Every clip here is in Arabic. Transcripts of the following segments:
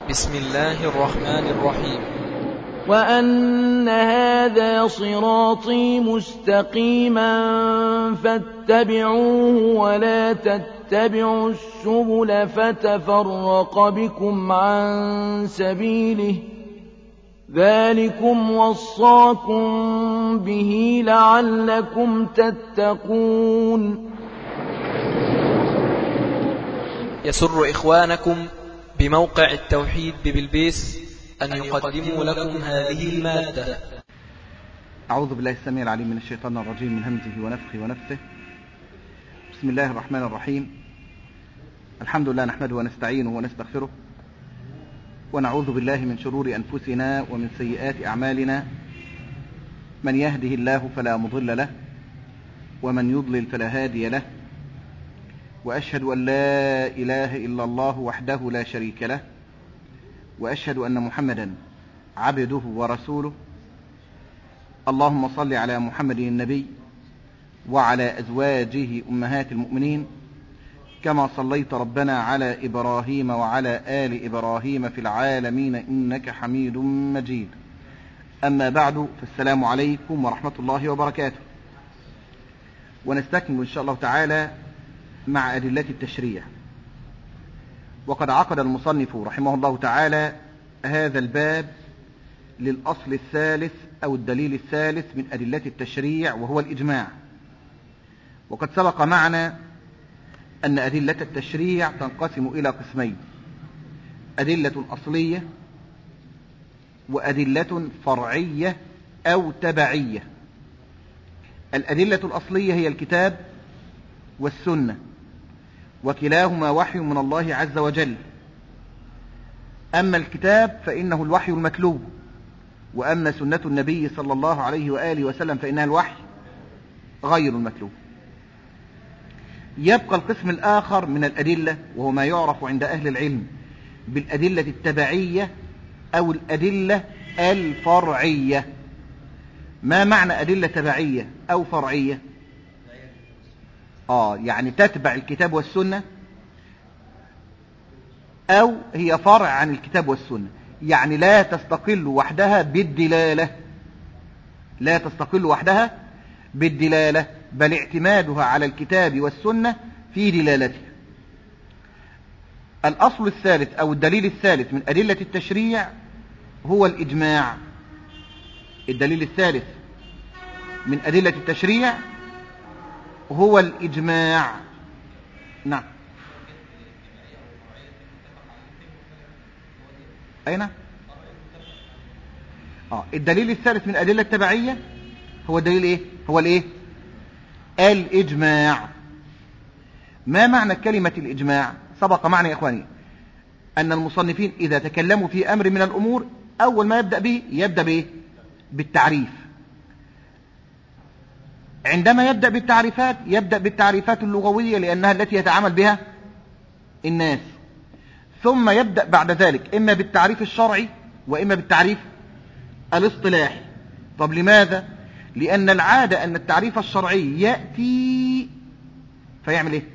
بسم الله الرحمن الرحيم. وأن هذا صراطي مستقيما فاتبعوه ولا تتبعوا السبل فتفرق بكم عن سبيله ذلكم وصاكم به لعلكم تتقون. يسر إخوانكم بموقع التوحيد ببلبيس أن يقدموا لكم هذه المادة. أعوذ بالله السميع العليم من الشيطان الرجيم من همزه ونفخه ونفثه. بسم الله الرحمن الرحيم. الحمد لله نحمده ونستعينه ونستغفره ونعوذ بالله من شرور أنفسنا ومن سيئات أعمالنا، من يهده الله فلا مضل له ومن يضلل فلا هادي له، وأشهد أن لا إله إلا الله وحده لا شريك له، وأشهد أن محمدا عبده ورسوله. اللهم صل على محمد النبي وعلى أزواجه أمهات المؤمنين كما صليت ربنا على إبراهيم وعلى آل إبراهيم في العالمين إنك حميد مجيد. أما بعد، فالسلام عليكم ورحمة الله وبركاته. ونستكمل إن شاء الله تعالى مع أدلة التشريع. وقد عقد المصنف رحمه الله تعالى هذا الباب للأصل الثالث أو الدليل الثالث من أدلة التشريع، وهو الإجماع. وقد سبق معنا أن أدلة التشريع تنقسم إلى قسمين: أدلة أصلية وأدلة فرعية أو تبعية. الأدلة الأصلية هي الكتاب والسنة، وكلاهما وحي من الله عز وجل. أما الكتاب فإنه الوحي المتلو، وأما سنة النبي صلى الله عليه وآله وسلم فإنها الوحي غير المتلو. يبقى القسم الآخر من الأدلة، وهو ما يعرف عند أهل العلم بالأدلة التبعية أو الأدلة الفرعية. ما معنى أدلة تبعية أو فرعية؟ يعني تتبع الكتاب والسنة، أو هي فرع عن الكتاب والسنة، يعني لا تستقل وحدها بالدلالة، لا تستقل وحدها بالدلالة، بل اعتمادها على الكتاب والسنة في دلالتها. الأصل الثالث أو الدليل الثالث من أدلة التشريع هو الإجماع. الدليل الثالث من أدلة التشريع هو الإجماع. نعم. أين؟ الدليل الثالث من أدلة التبعية هو الدليل إيه؟ هو الإيه؟ الإجماع. ما معنى كلمة الإجماع؟ سبق معنا يا إخواني أن المصنفين إذا تكلموا في أمر من الأمور أول ما يبدأ به يبدأ بإيه؟ بالتعريف. عندما يبدأ بالتعريفات يبدأ بالتعريفات اللغوية لأنها التي يتعامل بها الناس، ثم يبدأ بعد ذلك إما بالتعريف الشرعي وإما بالتعريف الاصطلاحي. طب لماذا؟ لأن العادة أن التعريف الشرعي يأتي فيعمل إيه؟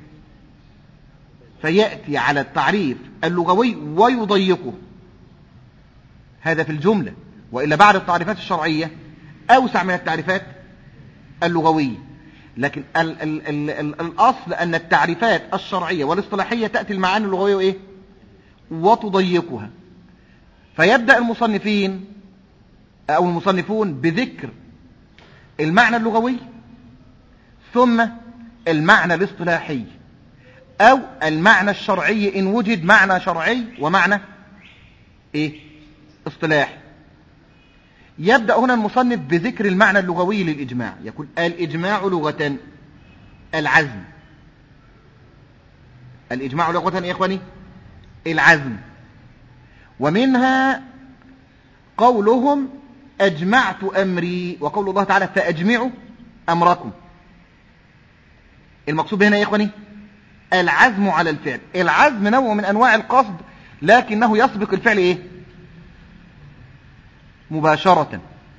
فيأتي على التعريف اللغوي ويضيقه، هذا في الجملة. وإلا بعد التعريفات الشرعية أوسع من التعريفات اللغوية. لكن الأصل أن التعريفات الشرعية والاصطلاحية تأتي المعاني اللغوية وإيه؟ وتضيقها. فيبدأ المصنفين أو المصنفون بذكر المعنى اللغوي ثم المعنى الاصطلاحي أو المعنى الشرعي إن وجد معنى شرعي ومعنى إيه؟ اصطلاحي. يبدأ هنا المصنف بذكر المعنى اللغوي للإجماع. يقول الإجماع لغة العزم. الإجماع لغة يا إخواني العزم. ومنها قولهم أجمعت أمري، وقول الله تعالى فأجمعوا أمركم. المقصود هنا يا إخواني العزم على الفعل. العزم نوع من أنواع القصد، لكنه يسبق الفعل إيه؟ مباشرة.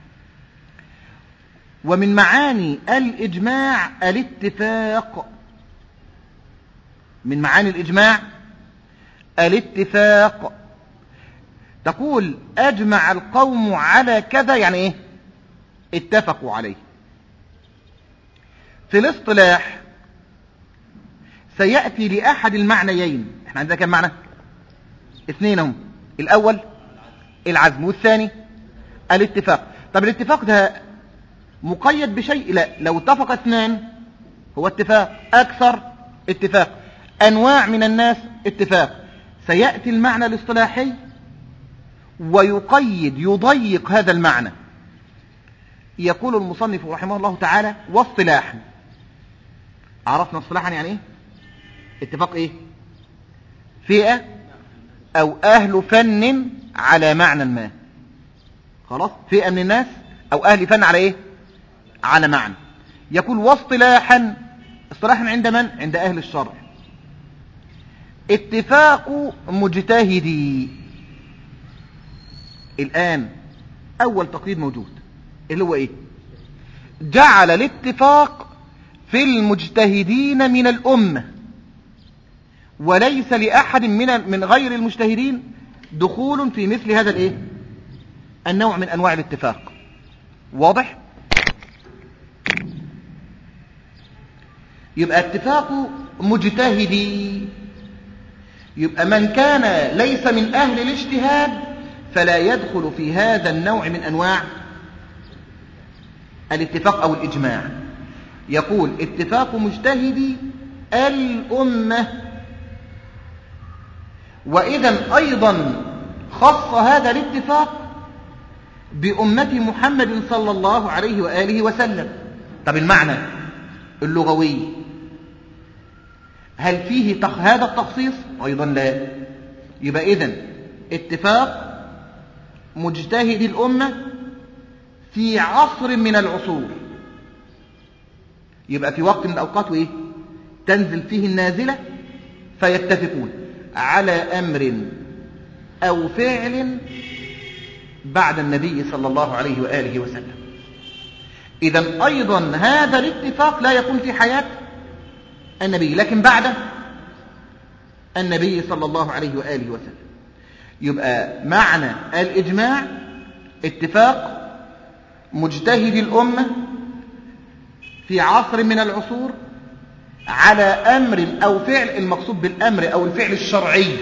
ومن معاني الإجماع الاتفاق. من معاني الإجماع الاتفاق، تقول أجمع القوم على كذا، يعني إيه؟ اتفقوا عليه. في الاصطلاح سيأتي لأحد المعنيين. احنا عندنا كم معنى؟ اثنين هم. الأول العزم، والثاني الاتفاق. طب الاتفاق ده مقيد بشيء؟ لا، لو اتفق اثنان هو اتفاق، أكثر اتفاق، أنواع من الناس اتفاق. سيأتي المعنى الاصطلاحي ويقيد يضيق هذا المعنى. يقول المصنف رحمه الله تعالى: واصطلاحا. عرفنا اصطلاحا يعني ايه؟ اتفاق ايه؟ فئة او اهل فن على معنى ما. خلاص، فئة من الناس او اهل فن على ايه؟ على معنى. يقول واصطلاحا. اصطلاحا عند من؟ عند اهل الشرع. اتفاق مجتهدي. الان اول تقييد موجود اللي هو ايه؟ جعل الاتفاق في المجتهدين من الامه، وليس لأحد من غير المجتهدين دخول في مثل هذا الايه؟ النوع من انواع الاتفاق. واضح؟ يبقى اتفاق مجتهدي، يبقى من كان ليس من اهل الاجتهاد فلا يدخل في هذا النوع من انواع الاتفاق او الاجماع. يقول اتفاق مجتهدي الامه. وإذا أيضا خص هذا الاتفاق بأمة محمد صلى الله عليه وآله وسلم. طب المعنى اللغوي هل فيه هذا التخصيص؟ أيضا لا. يبقى إذن اتفاق مجتهد الأمة في عصر من العصور، يبقى في وقت من الأوقات وإيه؟ تنزل فيه النازلة فيتفقون على أمر أو فعل بعد النبي صلى الله عليه وآله وسلم. إذن أيضا هذا الاتفاق لا يكون في حياة النبي، لكن بعد النبي صلى الله عليه وآله وسلم. يبقى معنى الإجماع اتفاق مجتهد الأمة في عصر من العصور على أمر أو فعل. المقصود بالأمر أو الفعل الشرعي.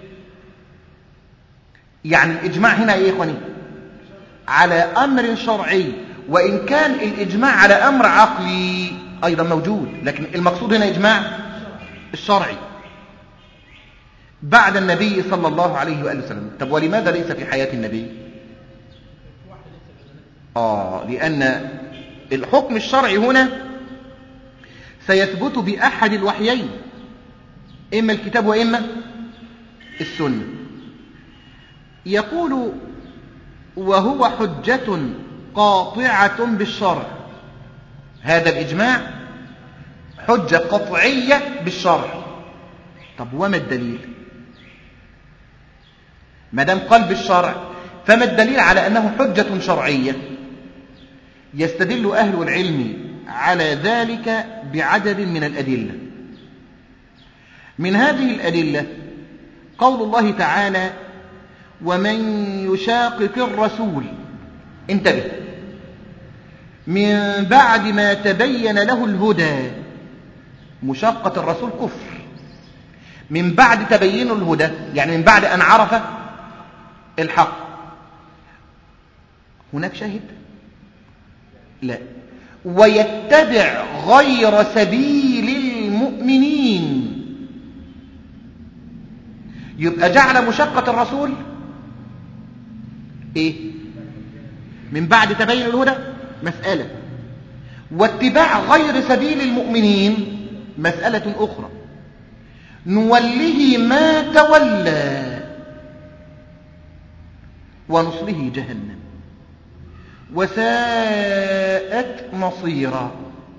يعني الإجماع هنا إيه يا إخواني؟ على أمر شرعي، وإن كان الإجماع على أمر عقلي أيضا موجود، لكن المقصود هنا إجماع الشرعي بعد النبي صلى الله عليه وآله وسلم. طب ولماذا ليس في حياة النبي؟ لأن الحكم الشرعي هنا سيثبت بأحد الوحيين، إما الكتاب وإما السنة. يقول وهو حجة قاطعة بالشرع. هذا الإجماع حجة قطعية بالشرع. طب وما الدليل؟ ما دام قال بالشرع فما الدليل على أنه حجة شرعية؟ يستدل أهل العلم على ذلك بعدد من الأدلة. من هذه الأدلة قول الله تعالى: ومن يشاقق الرسول، انتبه، من بعد ما تبين له الهدى. مشاقة الرسول كفر. من بعد تبين الهدى يعني من بعد أن عرف الحق. هناك شاهد؟ لا. ويتبع غير سبيل المؤمنين. يبقى جعل مشقة الرسول ايه؟ من بعد تبين الهدى مسألة، واتباع غير سبيل المؤمنين مسألة أخرى. نوله ما تولى ونصله جهنم وساءت مصيرا.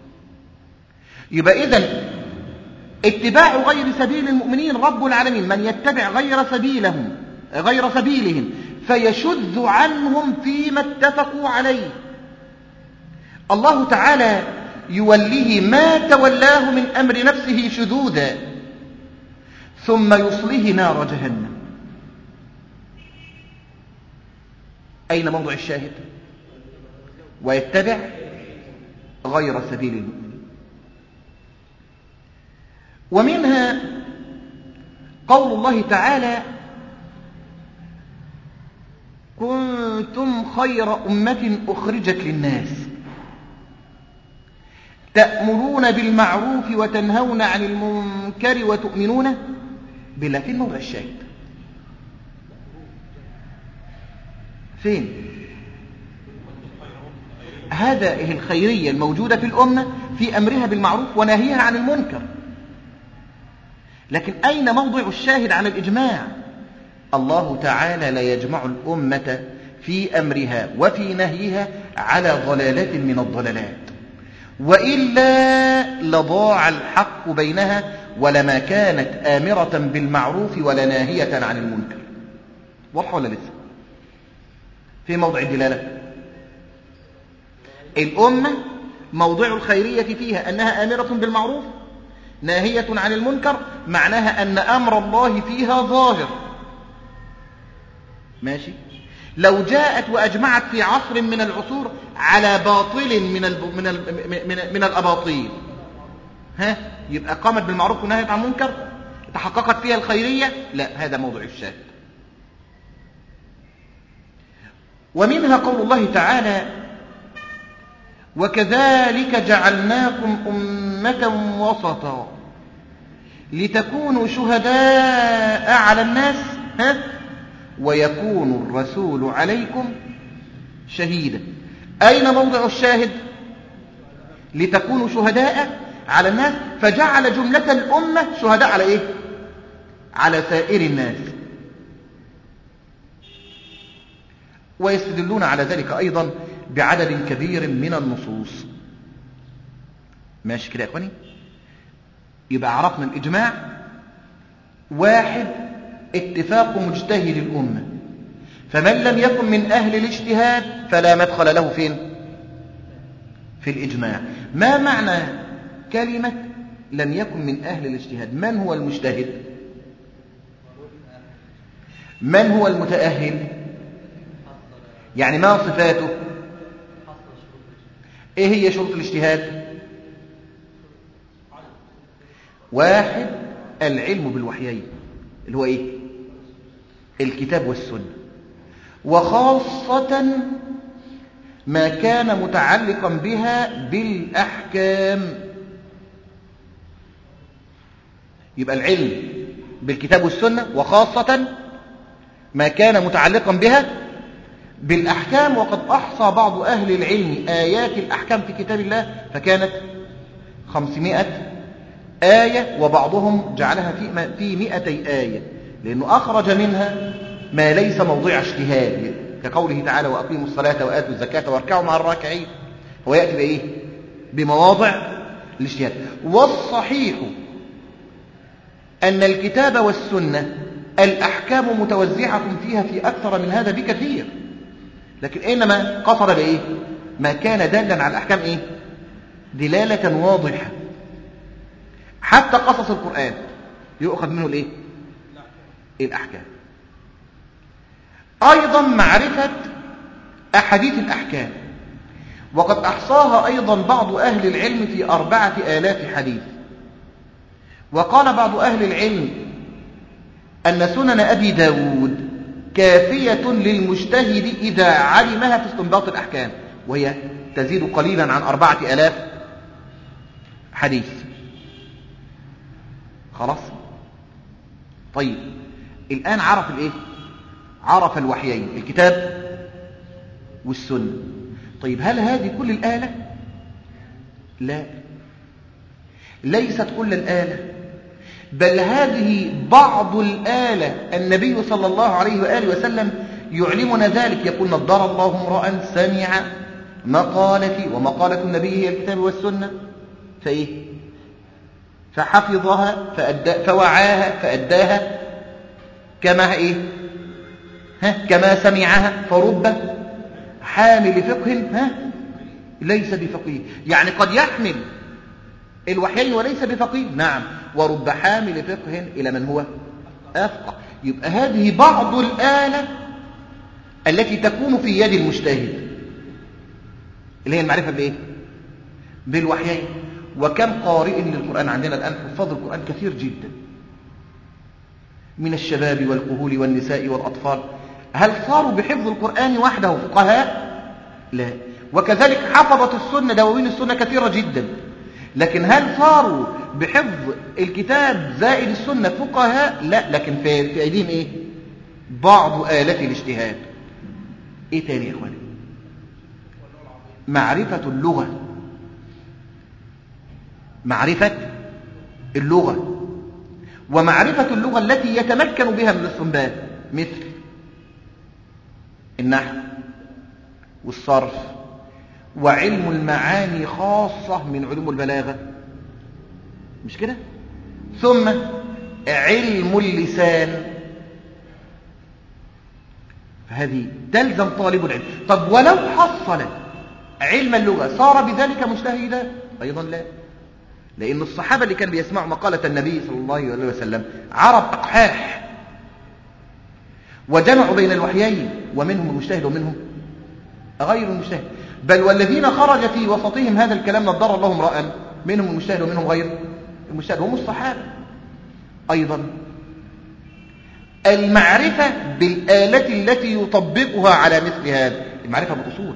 يبقى إذن اتباع غير سبيل المؤمنين رب العالمين، من يتبع غير سبيلهم فيشذ عنهم فيما اتفقوا عليه. الله تعالى يوليه ما تولاه من أمر نفسه شذوذا، ثم يصله نار جهنم. أين موضع الشاهد؟ ويتبع غير سبيل المؤمنين. ومنها قول الله تعالى: كنتم خير أمة أخرجت للناس تأمرون بالمعروف وتنهون عن المنكر وتؤمنون بالله. فين موضع الشاهد؟ فين؟ هذه الخيرية الموجودة في الأمة في أمرها بالمعروف ونهيها عن المنكر. لكن أين موضع الشاهد على الإجماع؟ الله تعالى لا يجمع الأمة في أمرها وفي نهيها على ضلالات من الضلالات، وإلا لضاع الحق بينها ولما كانت آمرة بالمعروف ولا ناهية عن المنكر. واضح ولا لسه؟ في موضع الدلالة الأمة موضع الخيرية فيها أنها آمرة بالمعروف ناهية عن المنكر، معناها أن أمر الله فيها ظاهر. ماشي؟ لو جاءت وأجمعت في عصر من العصور على باطل من الأباطيل، يبقى قامت بالمعروف ونهيت عن المنكر، تحققت فيها الخيرية؟ لا، هذا موضع الشاهد. ومنها قول الله تعالى: وكذلك جعلناكم أمة وسطا لتكونوا شهداء على الناس ويكون الرسول عليكم شهيدا. أين موضع الشاهد؟ لتكونوا شهداء على الناس، فجعل جملة الأمة شهداء على إيه؟ على سائر الناس. ويستدلون على ذلك أيضا بعدد كبير من النصوص. ماشي كده يا أخواني؟ يبقى عرفنا الإجماع. واحد، اتفاق مجتهد الأمة، فمن لم يكن من أهل الاجتهاد فلا مدخل له فين؟ في الإجماع. ما معنى كلمة لم يكن من أهل الاجتهاد؟ من هو المجتهد؟ من هو المتأهل؟ يعني ما صفاته؟ ايه هي شروط الاجتهاد؟ واحد، العلم بالوحيين اللي هو ايه؟ الكتاب والسنة، وخاصة ما كان متعلقا بها بالأحكام. يبقى العلم بالكتاب والسنة، وخاصة ما كان متعلقا بها بالأحكام. وقد أحصى بعض أهل العلم آيات الأحكام في كتاب الله فكانت 500 آية، وبعضهم جعلها في 200 آية، لأنه أخرج منها ما ليس موضوع اجتهاد، كقوله تعالى: وأقيموا الصلاة وآتوا الزكاة واركعوا مع الراكعين. هو يأتي بإيه؟ بمواضع الاجتهاد. والصحيح أن الكتاب والسنة الأحكام متوزعة فيها في أكثر من هذا بكثير، لكن إنما قصد بإيه؟ ما كان دالا على الأحكام إيه؟ دلالة واضحة. حتى قصص القرآن يؤخذ منه الإيه؟ الأحكام. أيضا معرفة أحاديث الأحكام، وقد أحصاها أيضا بعض أهل العلم في 4000 حديث. وقال بعض أهل العلم أن سنن أبي داود كافية للمجتهد إذا علمها في استنباط الأحكام، وهي تزيد قليلا عن 4000 حديث. خلاص؟ طيب، الآن عرف الإيه؟ عرف الوحيين، الكتاب والسنة. طيب، هل هذه كل الآلة؟ لا، ليست كل الآلة، بل هذه بعض الآلة. النبي صلى الله عليه وآله وسلم يعلمنا ذلك، يقول: نضر الله امرأ سمع مقالتي، ومقالة النبي هي الكتاب والسنة، فإيه؟ فحفظها فوعاها فأداها كما إيه؟ كما سمعها. فرب حامل فقه ليس بفقيه، يعني قد يحمل الوحيين وليس بفقيه. نعم، ورب حامل فقه إلى من هو أفقه. يبقى هذه بعض الآلة التي تكون في يد المجتهد اللي هي المعرفة بإيه؟ بالوحيين. وكم قارئ للقرآن عندنا الآن؟ حفاظ القرآن كثير جدا من الشباب والكهول والنساء والأطفال. هل صاروا بحفظ القرآن وحده فقهاء؟ لا. وكذلك حفظة السنة، دواوين السنة كثيرة جدا، لكن هل صاروا بحفظ الكتاب زائد السنة فقهاء؟ لا. لكن في أيديهم إيه؟ بعض آلات الاجتهاد. إيه تاني يا إخواني؟ معرفة اللغة، معرفة اللغة، ومعرفة اللغة التي يتمكن بها من الاستنباط، مثل النحو والصرف وعلم المعاني خاصة من علوم البلاغة، مش كده؟ ثم علم اللسان، فهذه تلزم طالب العلم. طب ولو حصل علم اللغة صار بذلك مجتهدا؟ أيضا لا، لأن الصحابة اللي كانوا بيسمعوا مقالة النبي صلى الله عليه وسلم عرب أقحاح، وجمعوا بين الوحيين، ومنهم المجتهد ومنهم غير المجتهد. بل والذين خرج في وسطهم هذا الكلام نضر الله امرأ، منهم المجتهد ومنهم غير المجتهد، هم الصحابة. أيضا المعرفة بالآلة التي يطبقها على مثل هذا، المعرفة بالأصول،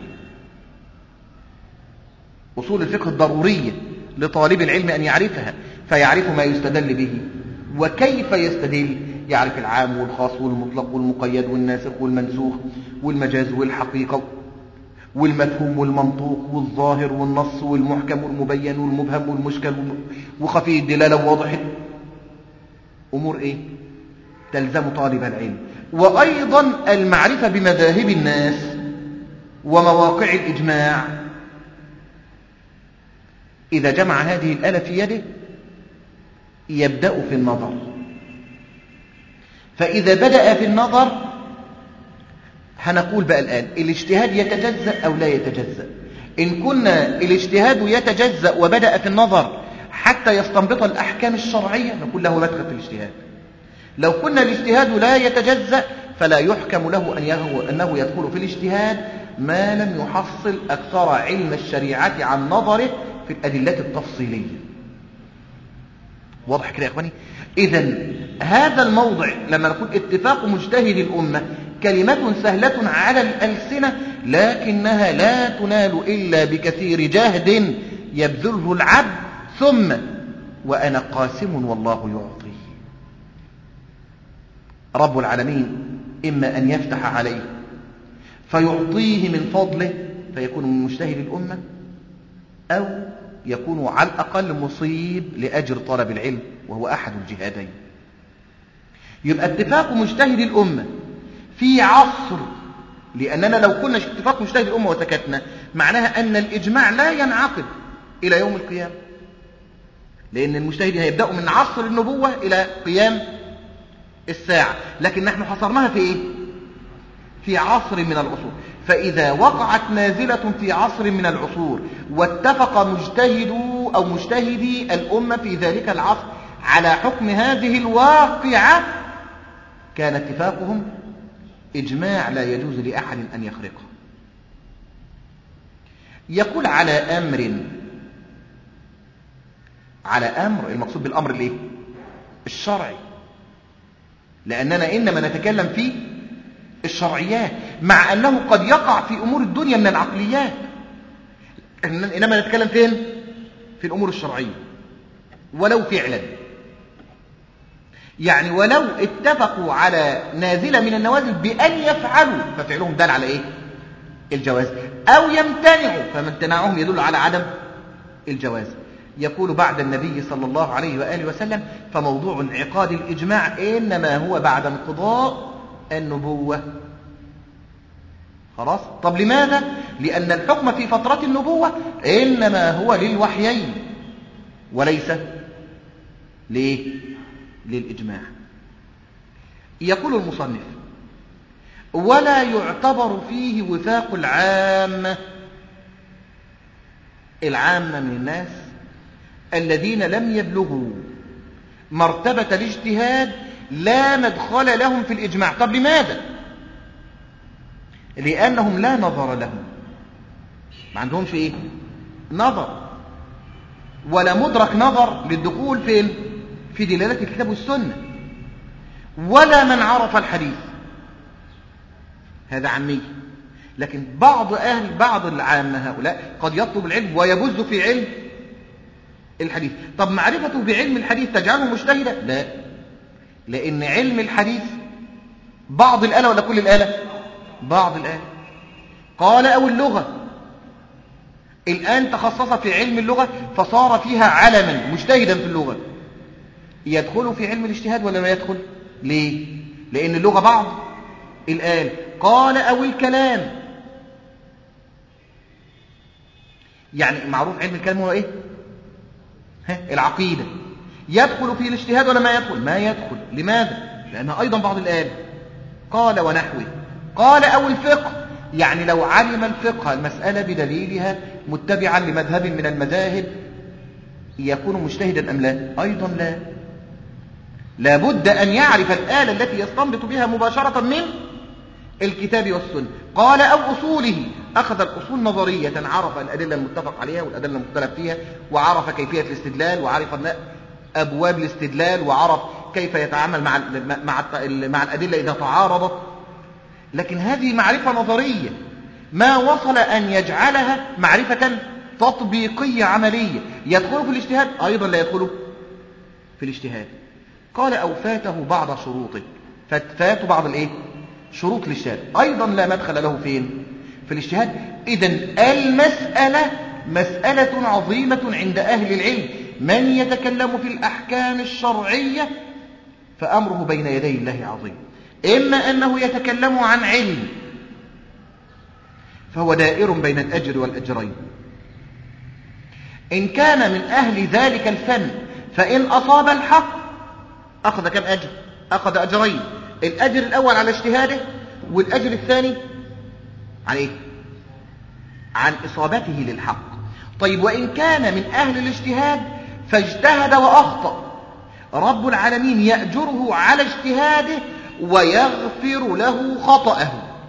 أصول الفقه الضرورية لطالب العلم أن يعرفها، فيعرف ما يستدل به وكيف يستدل، يعرف العام والخاص والمطلق والمقيد والناسخ والمنسوخ والمجاز والحقيقة والمفهوم والمنطوق والظاهر والنص والمحكم والمبين والمبهم والمشكل وخفي الدلالة وواضح. أمور إيه؟ تلزم طالب العلم. وأيضا المعرفة بمذاهب الناس ومواقع الإجماع. إذا جمع هذه الآلة في يده يبدأ في النظر، فإذا بدأ في النظر هنقول بقى الآن الاجتهاد يتجزأ أو لا يتجزأ. إن كنا الاجتهاد يتجزأ وبدأ في النظر حتى يستنبط الأحكام الشرعية نقول له مدخل في الاجتهاد. لو كنا الاجتهاد لا يتجزأ فلا يحكم له أنه يدخل في الاجتهاد ما لم يحصل أكثر علم الشريعة عن نظره في الأدلة التفصيلية. واضح كده يا إخواني؟ إذن هذا الموضع لما نقول اتفاق مجتهد الأمة كلمة سهلة على الألسنة، لكنها لا تنال إلا بكثير جهد يبذله العبد، ثم وأنا قاسم والله يعطي. رب العالمين إما أن يفتح عليه فيعطيه من فضله فيكون من مجتهد الأمة، أو يكون على الأقل مصيب لأجر طلب العلم وهو أحد الجهادين. يبقى اتفاق مجتهد الأمة في عصر، لأننا لو كنا اتفاق مجتهد الأمة وسكتنا معناها أن الإجماع لا ينعقد إلى يوم القيامة، لأن المجتهدين هيبدأوا من عصر النبوة إلى قيام الساعة، لكن نحن حصرناها في إيه؟ في عصر من العصور. فإذا وقعت نازلة في عصر من العصور واتفق مجتهدو أو مجتهدي الأمة في ذلك العصر على حكم هذه الواقعة كان اتفاقهم إجماع لا يجوز لأحد أن يخرقه. يقول على أمر المقصود بالأمر الإيه؟ الشرعي، لأننا إنما نتكلم في الشرعيات، مع أنه قد يقع في أمور الدنيا من العقليات، إنما نتكلم فين؟ في الأمور الشرعية. ولو فعلا يعني ولو اتفقوا على نازلة من النوازل بأن يفعلوا ففعلهم دل على إيه؟ الجواز، أو يمتنعوا فامتناعهم يدل على عدم الجواز. يقول بعد النبي صلى الله عليه وآله وسلم فموضوع انعقاد الإجماع إنما هو بعد انقضاء النبوة. خلاص؟ طب لماذا؟ لأن الحكم في فترة النبوة إنما هو للوحيين وليس للإجماع. يقول المصنف ولا يعتبر فيه وفاق العامة من الناس الذين لم يبلغوا مرتبة الاجتهاد لا مدخل لهم في الإجماع. طب لماذا؟ لأنهم لا نظر لهم، ما عندهمش إيه؟ نظر، ولا مدرك نظر للدخول فين؟ في دلالة الكتاب والسنة، ولا من عرف الحديث، هذا عامي. لكن بعض العامة هؤلاء قد يطلب العلم ويبز في علم الحديث. طب معرفته بعلم الحديث تجعله مجتهدا؟ لا، لأن علم الحديث بعض الآلة ولا كل الآلة؟ بعض الآلة. قال أو اللغة، الآن تخصص في علم اللغة فصار فيها علما مجتهدا في اللغة، يدخل في علم الاجتهاد ولا ما يدخل؟ ليه؟ لأن اللغة بعض الآلة. قال أو الكلام، يعني معروف علم الكلام هو إيه؟ العقيدة، يدخل في الاجتهاد ولا ما يدخل؟ ما يدخل. لماذا؟ لأنها أيضا بعض الآلة. قال ونحوه. قال أو الفقه، يعني لو علم الفقه المسألة بدليلها متبعا لمذهب من المذاهب يكون مجتهدا أم لا؟ أيضا لا، لابد أن يعرف الآلة التي يستنبط بها مباشرة من الكتاب والسنة. قال أو أصوله، أخذ الأصول نظرية، عرف الأدلة المتفق عليها والأدلة المختلف فيها، وعرف كيفية الاستدلال، وعرف أبواب الاستدلال، وعرف كيف يتعامل مع الأدلة إذا تعارضت. لكن هذه معرفة نظرية، ما وصل أن يجعلها معرفة تطبيقية عملية. يدخل في الاجتهاد؟ أيضا لا يدخل في الاجتهاد. قال أو فاته بعض شروطه، فات بعض الإيه؟ شروط الاجتهاد، أيضا لا مدخل له فين؟ في الاجتهاد. إذن المسألة مسألة عظيمة عند أهل العلم. من يتكلم في الأحكام الشرعية فأمره بين يدي الله عظيم، إما أنه يتكلم عن علم فهو دائر بين الأجر والأجرين، إن كان من أهل ذلك الفن فإن أصاب الحق أخذ كم أجر؟ أخذ أجرين، الأجر الأول على اجتهاده، والأجر الثاني عن إيه؟ عن إصابته للحق. طيب وإن كان من أهل الاجتهاد فاجتهد وأخطأ، رب العالمين يأجره على اجتهاده ويغفر له خطأه.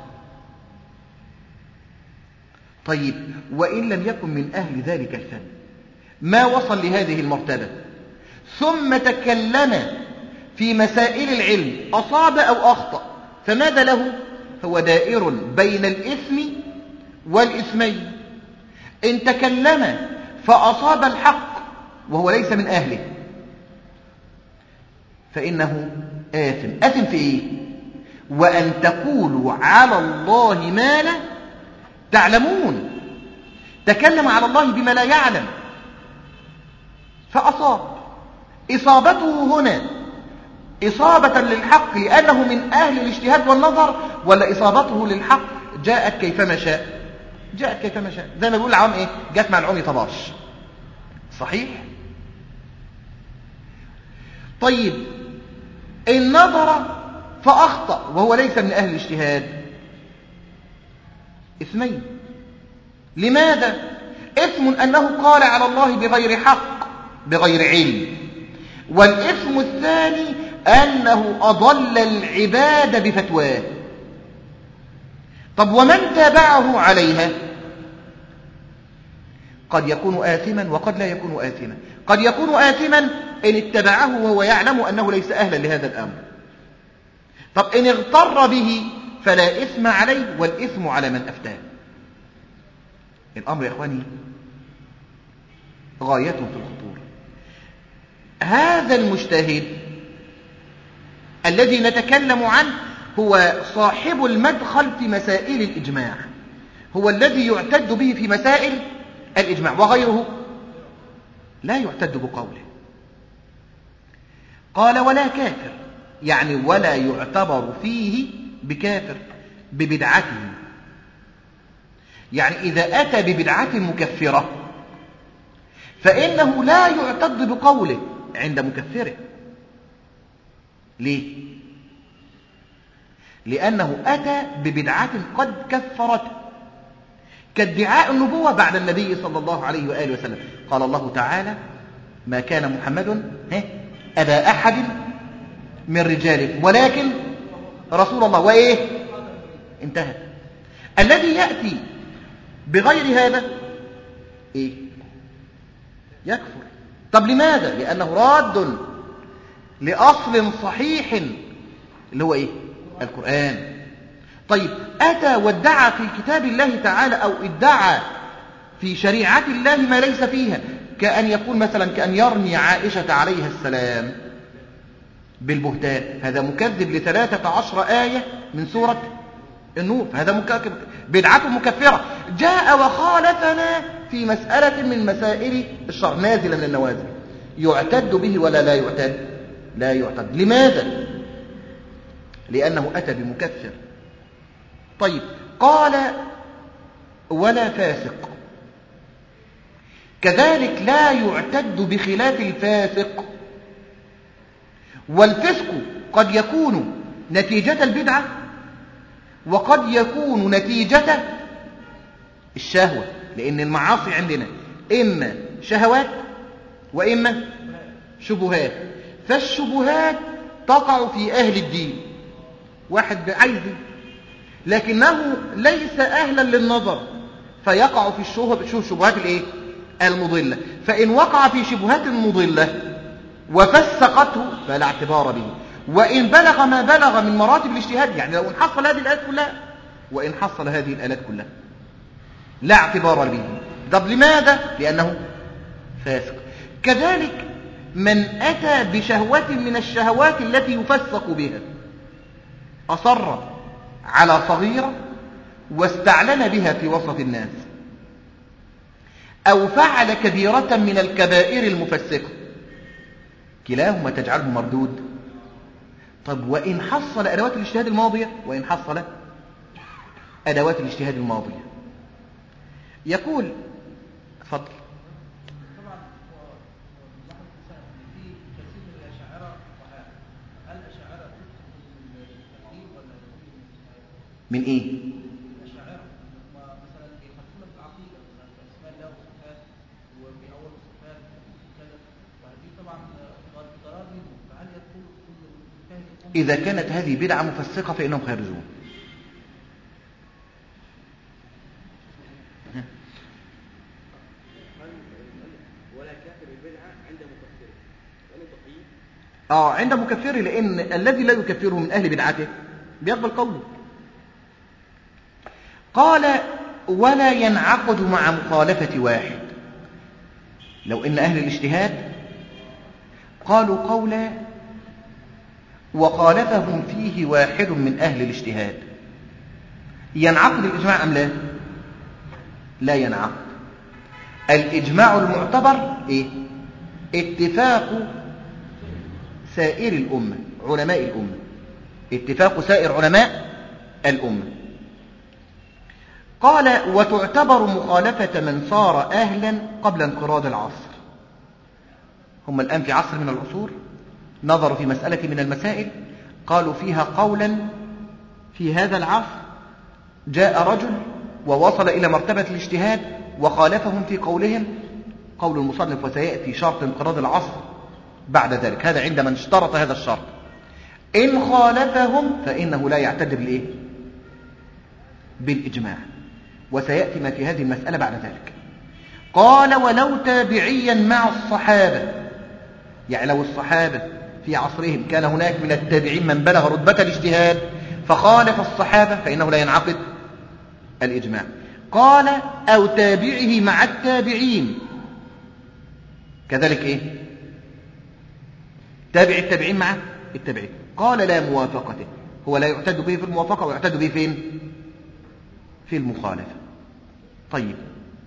طيب وإن لم يكن من أهل ذلك الفن، ما وصل لهذه المرتبة ثم تكلم في مسائل العلم أصاب أو أخطأ، فماذا له؟ هو دائر بين الإثم والإثمين. إن تكلم فأصاب الحق وهو ليس من أهله فإنه آثم. آثم في إيه؟ وأن تقولوا على الله ما لا تعلمون. تكلم على الله بما لا يعلم فأصاب. إصابته هنا إصابة للحق لأنه من أهل الاجتهاد والنظر، ولا إصابته للحق جاءت كيفما شاء؟ جاءت كيفما شاء، زي ما بيقول العوام إيه؟ جاءت مع العمي طباش. صحيح؟ طيب إن نظر فأخطأ وهو ليس من أهل الاجتهاد، إثمين. لماذا؟ إثم أنه قال على الله بغير حق بغير علم، والإثم الثاني أنه أضل العباد بفتواه. طب ومن تابعه عليها؟ قد يكون آثما وقد لا يكون آثما. قد يكون آثما إن اتبعه وهو يعلم أنه ليس أهلا لهذا الأمر. طب إن اغتر به فلا إثم عليه، والإثم على من أفتاه. الأمر يا إخواني غاية في الخطورة. هذا المجتهد الذي نتكلم عنه هو صاحب المدخل في مسائل الإجماع، هو الذي يعتد به في مسائل الإجماع، وغيره لا يعتد بقوله. قال ولا كافر، يعني ولا يعتبر فيه بكافر ببدعته، يعني إذا أتى ببدعة مكفرة فإنه لا يعتد بقوله عند مكفره. ليه؟ لأنه أتى ببدعة قد كفرته، كادعاء النبوة بعد النبي صلى الله عليه وآله وسلم. قال الله تعالى ما كان محمد أبا أحد من رجالكم ولكن رسول الله وإيه؟ انتهى. الذي يأتي بغير هذا إيه؟ يكفر. طب لماذا؟ لأنه راد لأصل صحيح اللي هو إيه؟ القرآن. طيب أتى وادعى في كتاب الله تعالى أو ادعى في شريعة الله ما ليس فيها، كأن يقول مثلا كأن يرمي عائشة عليها السلام بالبهتان، هذا مكذب ل13 آية من سورة النور، فهذا بدعة مكفرة. جاء وخالفنا في مسألة من مسائل الشرع، نازلة من النوازل، يعتد به ولا لا يعتد؟ لا يعتد. لماذا؟ لأنه أتى بمكفر. طيب قال ولا فاسق، كذلك لا يعتد بخلاف الفاسق. والفسق قد يكون نتيجة البدعة وقد يكون نتيجة الشهوة، لأن المعاصي عندنا إما شهوات وإما شبهات. فالشبهات تقع في أهل الدين، واحد عايز لكنه ليس أهلا للنظر فيقع في الشبهات الإيه؟ المضلة. فإن وقع في شبهات مضلة وفسقته فلا اعتبار به. وإن بلغ ما بلغ من مراتب الاجتهاد، يعني لو انحصل هذه الآلات كلها، وإن حصل هذه الآلات كلها لا اعتبار به. طب لماذا؟ لأنه فاسق. كذلك من أتى بشهوة من الشهوات التي يفسق بها، أصر على صغيرة واستعلن بها في وسط الناس، أو فعل كبيرة من الكبائر المفسقة، كلاهما تجعله مردود. طب وإن حصل أدوات الاجتهاد الماضية، وإن حصل أدوات الاجتهاد الماضية، يقول تفضل. طبعا في كثير من الأشاعرة هل الأشاعرة تدخل التكذيب ولا من إيه؟ الأشاعرة مثلا يخالفون في العقيدة مثلا في أسماء الله وصفات وفي أول الصفات كذا، وهذه طبعا ضرار منه، فهل يدخل كل إذا كانت هذه بدعة مفسقة فإنهم خارجون. ولا كافر البدعة عند مكفره ولا تقييد؟ عند مكفره، لأن الذي لا يكفره من أهل بدعته بيقبل قوله. قال ولا ينعقد مع مخالفة واحد. لو إن أهل الاجتهاد قالوا قولا وخالفهم فيه واحد من أهل الاجتهاد، ينعقد الإجماع أم لا؟ لا ينعقد. الإجماع المعتبر إيه؟ اتفاق سائر الأمة، علماء الأمة، اتفاق سائر علماء الأمة. قال وتعتبر مخالفة من صار أهلا قبل انقراض العصر. هم الآن في عصر من العصور نظروا في مسألة من المسائل، قالوا فيها قولا في هذا العصر، جاء رجل ووصل إلى مرتبة الاجتهاد وخالفهم في قولهم، قول المصنف وسيأتي شرط انقراض العصر بعد ذلك. هذا عندما اشترط هذا الشرط، إن خالفهم فإنه لا يعتد بالإيه؟ بالإجماع، وسيأتي ما في هذه المسألة بعد ذلك. قال ولو تابعيا مع الصحابة، يعني لو الصحابة في عصرهم كان هناك من التابعين من بلغ رتبة الاجتهاد فخالف الصحابة فإنه لا ينعقد الإجماع. قال أو تابعه مع التابعين، كذلك إيه؟ تابع التابعين مع التابعين. قال لا موافقته، هو لا يعتد به في الموافقة ويعتد به فين؟ في المخالفة. طيب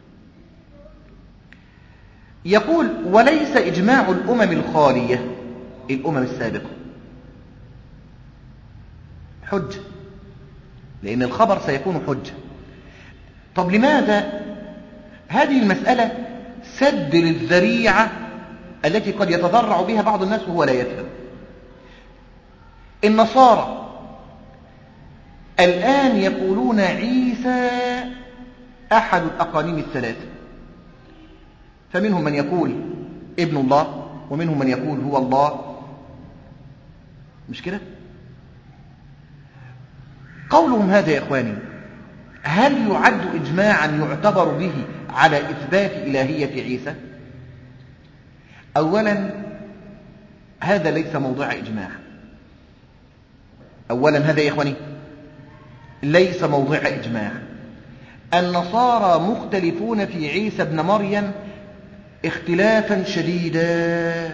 يقول وليس إجماع الأمم الخالية، الأمم السابقة، حجة، لأن الخبر سيكون حجة. طب لماذا؟ هذه المسألة سد للذريعة التي قد يتضرع بها بعض الناس وهو لا يفهم. النصارى الآن يقولون عيسى أحد الأقانيم الثلاثة، فمنهم من يقول ابن الله ومنهم من يقول هو الله، مش كده؟ قولهم هذا يا إخواني هل يعد إجماعا يعتبر به على إثبات إلهية عيسى؟ أولا هذا ليس موضوع إجماع. أولا هذا يا إخواني ليس موضوع إجماع. النصارى مختلفون في عيسى ابن مريم اختلافا شديدا،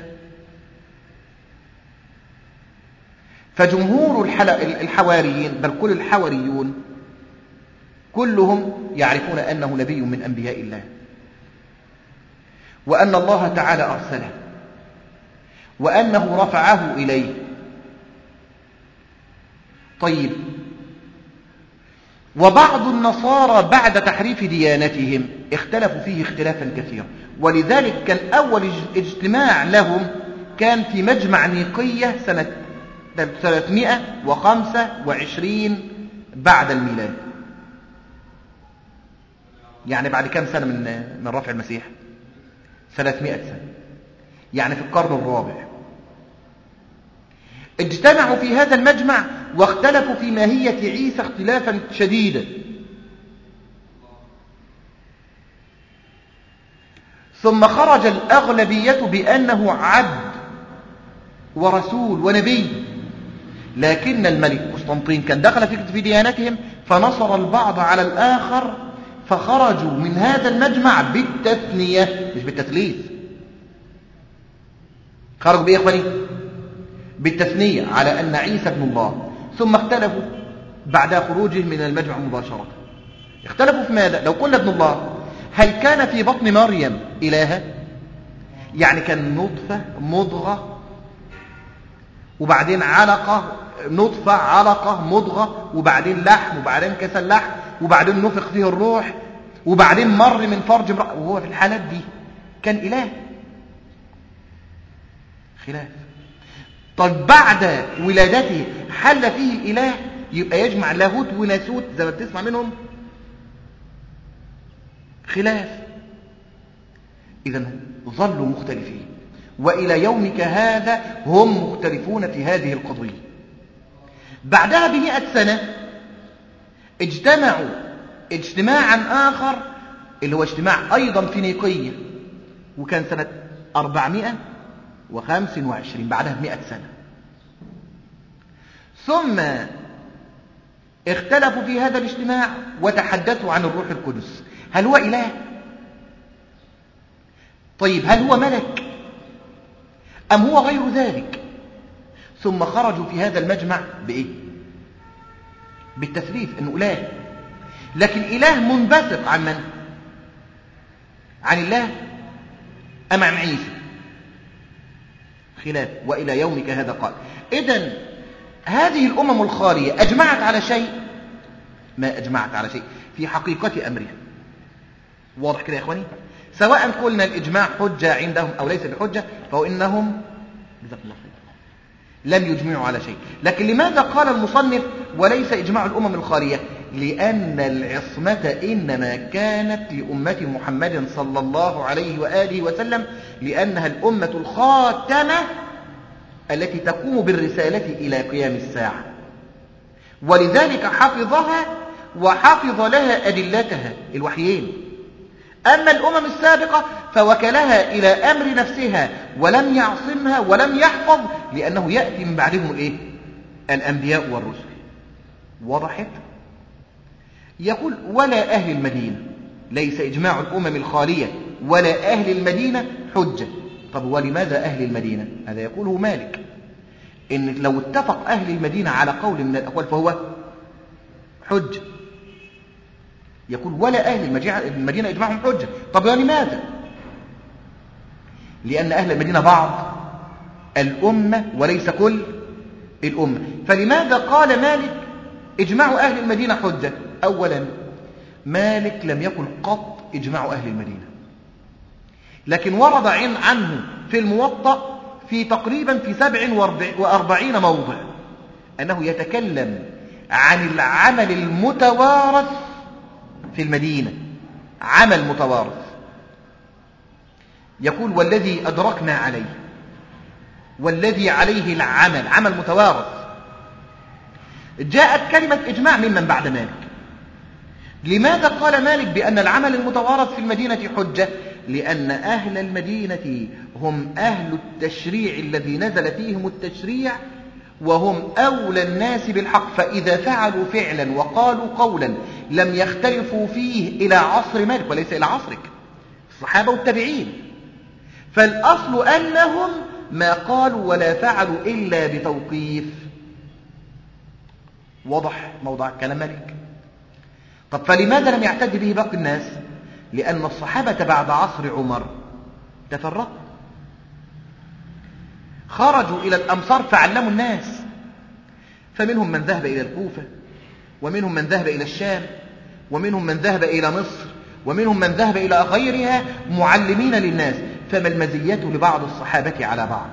فجمهور الحواريين بل كل الحواريون كلهم يعرفون أنه نبي من أنبياء الله، وأن الله تعالى أرسله، وأنه رفعه إليه. طيب، وبعض النصارى بعد تحريف ديانتهم اختلفوا فيه اختلافا كثيرا، ولذلك كان أول اجتماع لهم كان في مجمع نيقية سنة 325 بعد الميلاد، يعني بعد كم سنة من رفع المسيح؟ 300 سنة، يعني في القرن الرابع. اجتمعوا في هذا المجمع واختلفوا في ماهية عيسى اختلافا شديدا. ثم خرج الأغلبية بأنه عبد ورسول ونبي، لكن الملك قسطنطين كان دخل في ديانتهم فنصر البعض على الآخر، فخرجوا من هذا المجمع بالتثنية مش بالتثليث. خرجوا بإيه يا إخواني؟ بالتثنية على أن عيسى ابن الله. ثم اختلفوا بعد خروجه من المجمع مباشرة. اختلفوا في ماذا؟ لو قلنا ابن الله هل كان في بطن مريم إلها؟ يعني كان نطفة مضغة وبعدين علقة، نطفة علقة مضغة وبعدين لحم وبعدين كسل لحم وبعدين نفخ فيه الروح وبعدين مر من فرج امرأة، وهو في الحالات دي كان إله؟ خلاف. طيب بعد ولادته حل فيه الإله، يبقى يجمع لاهوت وناسوت زي ما بتسمع منهم؟ خلاف. إذن ظلوا مختلفين، وإلى يومك هذا هم مختلفون في هذه القضية. بعدها ب100 سنة اجتمعوا اجتماعا آخر اللي هو اجتماع أيضا في نيقية، وكان سنة 425 بعدها ب100 سنة. ثم اختلفوا في هذا الاجتماع وتحدثوا عن الروح القدس، هل هو إله؟ طيب هل هو ملك أم هو غير ذلك؟ ثم خرجوا في هذا المجمع بإيه؟ بالتثليث، إنه إله. لكن إله منبثق عن من؟ عن الله أم عن عيسى؟ خلاف. وإلى يومك هذا قال. إذن هذه الأمم الخالية أجمعت على شيء؟ ما أجمعت على شيء في حقيقة أمرها. واضح كده يا إخواني؟ سواء قلنا الإجماع حجة عندهم أو ليس بحجة، فهو إنهم لم يجمعوا على شيء. لكن لماذا قال المصنف وليس إجماع الأمم الخالية؟ لأن العصمة إنما كانت لأمة محمد صلى الله عليه وآله وسلم، لأنها الأمة الخاتمة التي تقوم بالرسالة إلى قيام الساعة، ولذلك حفظها وحفظ لها أدلتها الوحيين. أما الأمم السابقة فوكلها إلى أمر نفسها ولم يعصمها ولم يحفظ، لأنه يأتي من بعدهم الإيه؟ الأنبياء والرسل. وضحت؟ يقول ولا أهل المدينة، ليس إجماع الأمم الخالية ولا أهل المدينة حجة. طب ولماذا أهل المدينة؟ هذا يقوله مالك، إن لو اتفق أهل المدينة على قول من الأقوال فهو حجة. يقول ولا أهل المدينة إجماعهم حجة. طب ولماذا؟ لأن أهل المدينة بعض الأمة وليس كل الأمة. فلماذا قال مالك إجماع أهل المدينة حجة؟ أولا مالك لم يقل قط إجماع أهل المدينة، لكن ورد عنه في الموطأ في تقريبا في 47 موضع أنه يتكلم عن العمل المتوارث في المدينة، عمل متوارث. يقول والذي أدركنا عليه والذي عليه العمل، عمل متوارث. جاءت كلمة إجماع ممن بعد مالك، لماذا قال مالك بأن العمل المتوارث في المدينة حجة؟ لأن أهل المدينة هم أهل التشريع الذي نزل فيهم التشريع، وهم أولى الناس بالحق، فإذا فعلوا فعلا وقالوا قولا لم يختلفوا فيه إلى عصر مالك وليس إلى عصرك، الصحابة والتابعين، فالأصل أنهم ما قالوا ولا فعلوا إلا بتوقيف. واضح موضع كلام مالك؟ طب فلماذا لم يعتد به باقي الناس؟ لأن الصحابة بعد عصر عمر تفرقوا، خرجوا إلى الأمصار فعلموا الناس، فمنهم من ذهب إلى الكوفة، ومنهم من ذهب إلى الشام، ومنهم من ذهب إلى مصر، ومنهم من ذهب إلى غيرها معلمين للناس، فما المزية لبعض الصحابة على بعض؟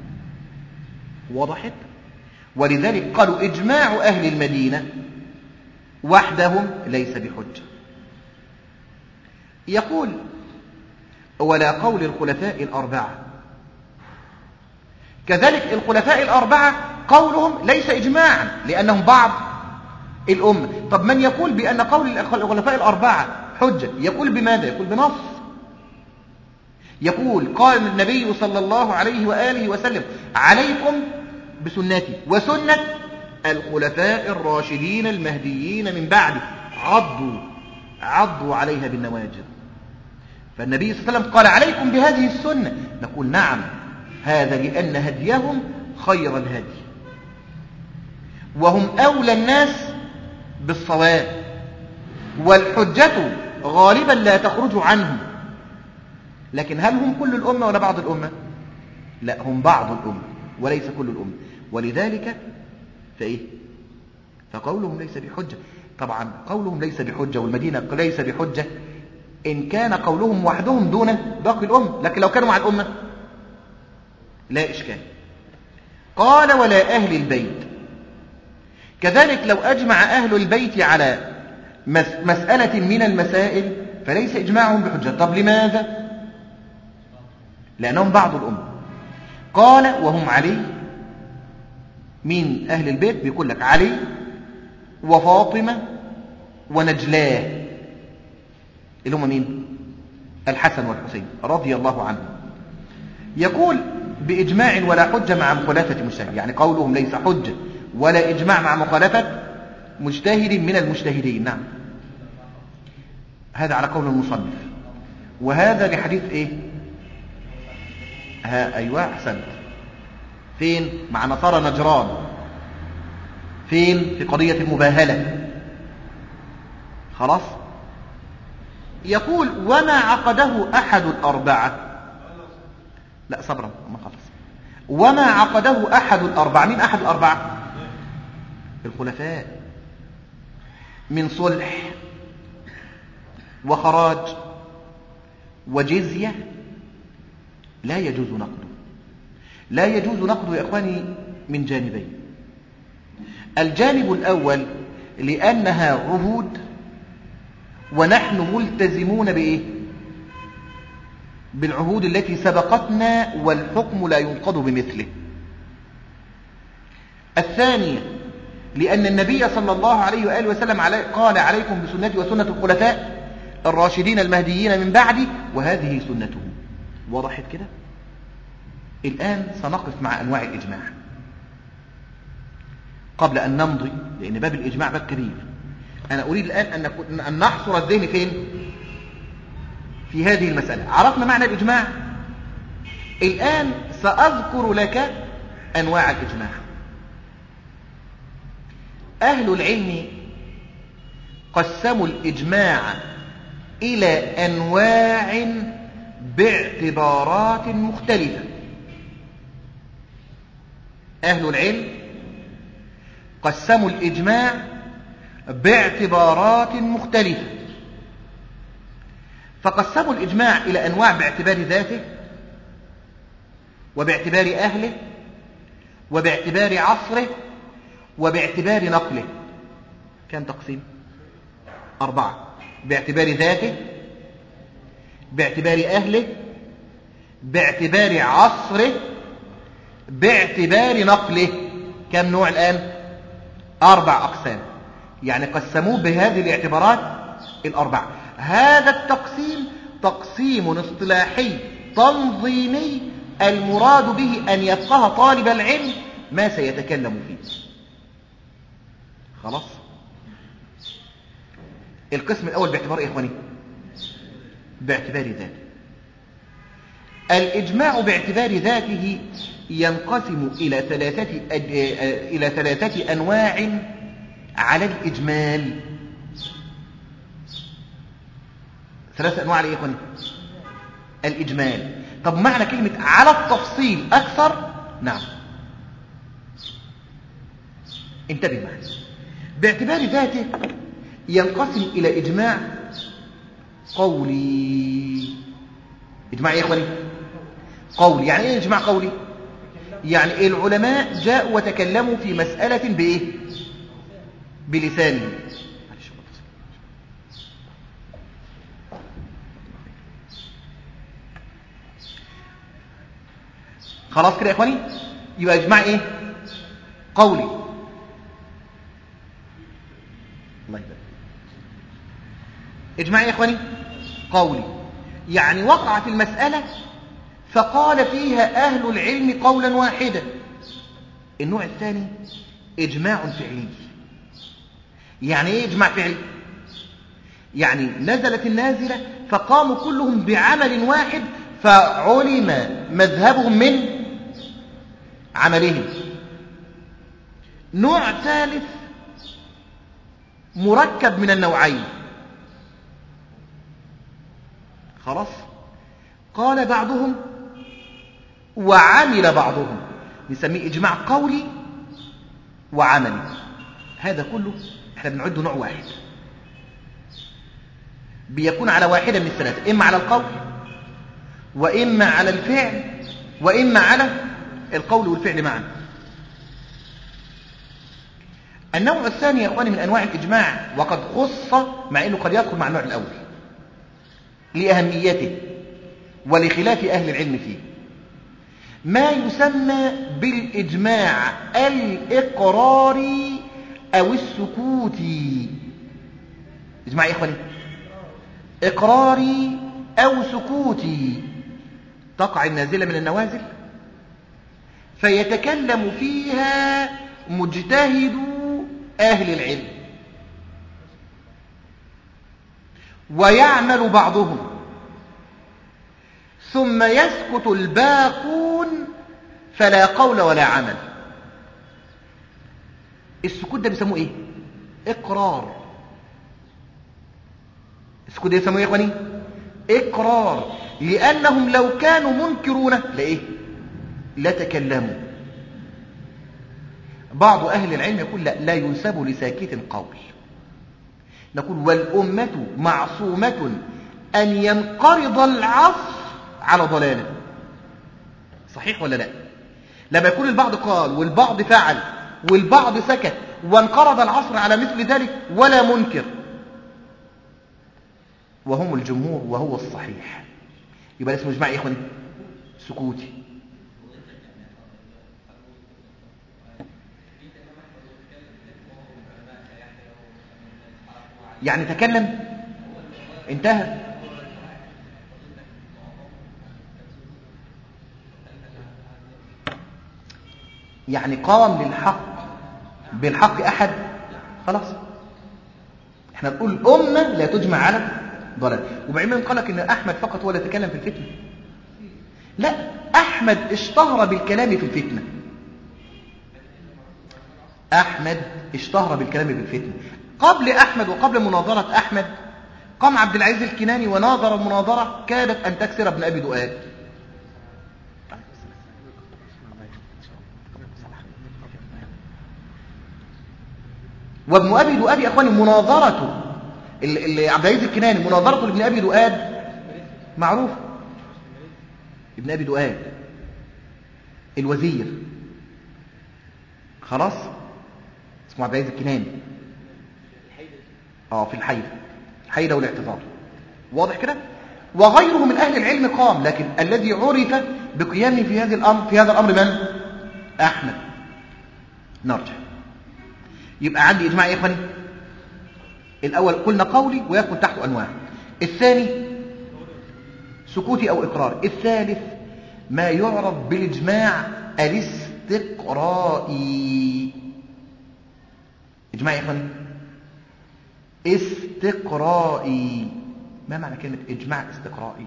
وضحت؟ ولذلك قالوا إجماع أهل المدينة وحدهم ليس بحجة. يقول ولا قول الخلفاء الأربعة، كذلك الخلفاء الأربعة قولهم ليس إجماعا لأنهم بعض الأمة. طب من يقول بأن قول الخلفاء الأربعة حجة؟ يقول بماذا؟ يقول بنص، يقول قال النبي صلى الله عليه وآله وسلم عليكم بسنتي وسنة الخلفاء الراشدين المهديين من بعدي عضوا عليها بالنواجذ. فالنبي صلى الله عليه وسلم قال عليكم بهذه السنة، نقول نعم، هذا لأن هديهم خير الهدي، وهم أولى الناس بالصواب، والحجة غالبا لا تخرج عنهم. لكن هل هم كل الأمة ولا بعض الأمة؟ لا، هم بعض الأمة وليس كل الأمة، ولذلك فقولهم ليس بحجة. طبعا قولهم ليس بحجة والمدينة ليس بحجة إن كان قولهم وحدهم دون باقي الأمة، لكن لو كانوا مع الأمة لا إشكال. قال ولا أهل البيت، كذلك لو أجمع أهل البيت على مسألة من المسائل فليس إجماعهم بحجة. طب لماذا؟ لأنهم بعض الأمة. قال وهم علي، من أهل البيت بيقول لك علي وفاطمة ونجلاه، اللي هم مين؟ الحسن والحسين رضي الله عنهم. يقول بإجماع ولا حجة مع مخالفة مجتهد، يعني قولهم ليس حجة ولا إجماع مع مخالفة مجتهد من المجتهدين. نعم، هذا على قول المصنف، وهذا لحديث أيوة أحسنت. فين؟ مع نصارى نجران. فين؟ في قضية المباهلة. خلاص. يقول وما عقده أحد الأربعة، لا صبرا ما خلص. وما عقده أحد الأربعة، مين أحد الأربعة؟ الخلفاء، من صلح وخراج وجزية لا يجوز نقده. لا يجوز نقده يا إخواني من جانبين. الجانب الأول لأنها عهود ونحن ملتزمون بالعهود التي سبقتنا، والحكم لا ينقض بمثله. الثانية لأن النبي صلى الله عليه وآله وسلم قال عليكم بسنتي وسنة الخلفاء الراشدين المهديين من بعدي، وهذه سنته. وضحت كده؟ الآن سنقف مع أنواع الإجماع قبل أن نمضي، لأن باب الإجماع باب كبير. أنا أريد الآن أن نحصر الذهن فين؟ في هذه المسألة. عرفنا معنى الإجماع، الآن سأذكر لك أنواع الإجماع. أهل العلم قسموا الإجماع إلى أنواع باعتبارات مختلفة. أهل العلم قسموا الإجماع باعتبارات مختلفة، فقسموا الإجماع إلى أنواع باعتبار ذاته، وباعتبار أهله، وباعتبار عصره، وباعتبار نقله. كم تقسيم؟ 4. باعتبار ذاته، باعتبار أهله، باعتبار عصره، باعتبار نقله. كم نوع الآن؟ 4 أقسام. يعني قسموه بهذه الاعتبارات الأربعة. هذا التقسيم تقسيم اصطلاحي تنظيمي المراد به أن يفقه طالب العلم ما سيتكلم فيه. خلاص. القسم الأول باعتبار إيه إخواني؟ باعتبار ذاته. الإجماع باعتبار ذاته ينقسم إلى ثلاثة أنواع على الإجمال. ثلاثة أنواع على إيه إخواني؟ الإجمال. طب معنى كلمة على التفصيل أكثر؟ نعم، انتبه معي. باعتبار ذاته ينقسم إلى إجماع قولي. إجماع إيه يا إخواني؟ قولي. يعني إيه إجماع قولي؟ يعني العلماء جاءوا وتكلموا في مسألة بإيه؟ بلسانهم. خلاص كده يا إخواني؟ يبقى إجماع إيه؟ قولي. الله يبارك. إجماع إيه يا إخواني؟ قولي. يعني وقعت المسألة فقال فيها أهل العلم قولا واحدا. النوع الثاني إجماع فعلي. يعني إيه إجماع فعلي؟ يعني نزلت النازلة فقاموا كلهم بعمل واحد فعلم مذهبهم من عملهم. نوع ثالث مركب من النوعين. خلاص. قال بعضهم وعمل بعضهم، نسميه إجماع قولي وعملي. هذا كله احنا بنعده نوع واحد، بيكون على واحدة من الثلاثة، إما على القول وإما على الفعل وإما على القول والفعل معا. النوع الثاني يا أخواني من أنواع الإجماع، وقد خص مع أنه قد يدخل مع النوع الأول لأهميته ولخلاف أهل العلم فيه، ما يسمى بالإجماع الإقراري أو السكوتي. إجماع يا إخواني إقراري أو سكوتي. تقع النازلة من النوازل فيتكلم فيها مجتهد أهل العلم ويعمل بعضهم، ثم يسكت الباقون فلا قول ولا عمل. السكوت ده بيسموه ايه؟ اقرار. السكوت ده بيسموه ايه يا اخواني؟ اقرار. لانهم لو كانوا منكرون لايه؟ لتكلموا. بعض اهل العلم يقول لا ينسب لساكت قول. نقول والامه معصومه ان ينقرض العصر على ضلاله. صحيح ولا لا؟ لما يكون البعض قال والبعض فعل والبعض سكت وانقرض العصر على مثل ذلك ولا منكر، وهم الجمهور وهو الصحيح، يبقى اسمه اجماع يا اخواني سكوتي. يعني تكلم انتهى. يعني قام للحق بالحق أحد، خلاص. احنا نقول الأمة لا تجمع على ضلال. وبعدين قال لك إن أحمد فقط هو اللي يتكلم في الفتنة. لا، أحمد اشتهر بالكلام في الفتنة. أحمد اشتهر بالكلام في الفتنة. قبل أحمد وقبل مناظرة أحمد قام عبد العزيز الكناني وناظر مناظرة كادت أن تكسر ابن أبي دؤاد. وابن أبي دؤاد يا أخواني مناظرته عبد العزيز الكناني مناظرته لابن أبي دؤاد معروف. ابن أبي دؤاد الوزير، خلاص، اسمه عبد العزيز الكناني. في الحيدة والاعتذار، واضح كده. وغيره من أهل العلم قام، لكن الذي عرف بقيامه في هذا الأمر من؟ أحمد. نرجع. يبقى عندي إجماع يا إخواني الأول قلنا قولي ويدخل تحته أنواع. الثاني سكوتي أو إقرار. الثالث ما يعرف بالإجماع الاستقرائي. إجماع يا إخواني استقرائي. ما معنى كلمة إجماع استقرائي؟